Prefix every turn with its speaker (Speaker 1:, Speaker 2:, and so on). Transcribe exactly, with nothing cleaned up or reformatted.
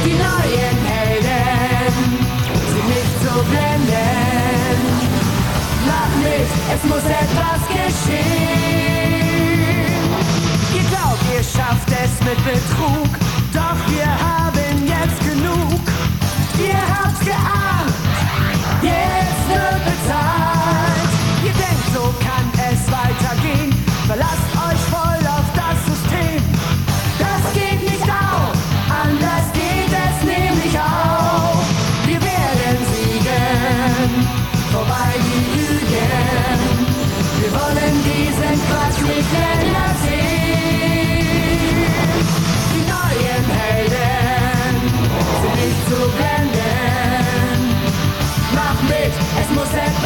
Speaker 1: Die neuen Helden sind nicht zu blenden. Mach mit, es muss etwas geschehen. Ihr glaubt, ihr schafft es mit Betrug, doch wir haben jetzt genug. Ihr habt's geahnt, jetzt wird bezahlt. Ihr denkt, so kann es weitergehen. Verlasst euch voll auf das System. Das geht nicht auf, anders geht es nämlich auch. Wir werden siegen, vorbei die Lügen. Wir wollen diesen Quatsch nicht länger sehen. Die neuen Helden sind nicht zu blenden. Mach mit, es muss etwas